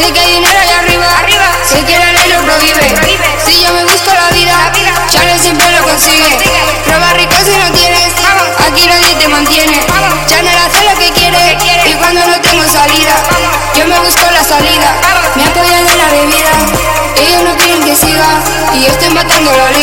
sé que hay dinero allá arriba, sé que la ley lo prohíbe. Si yo me busco la vida, Chale siempre lo consigue. Prueba rico si no tienes, aquí nadie te mantiene. Chanel hace lo que quiere y cuando no tengo salida, yo me busco la salida. Me apoyan en la bebida, ellos no quieren que siga y yo estoy matando la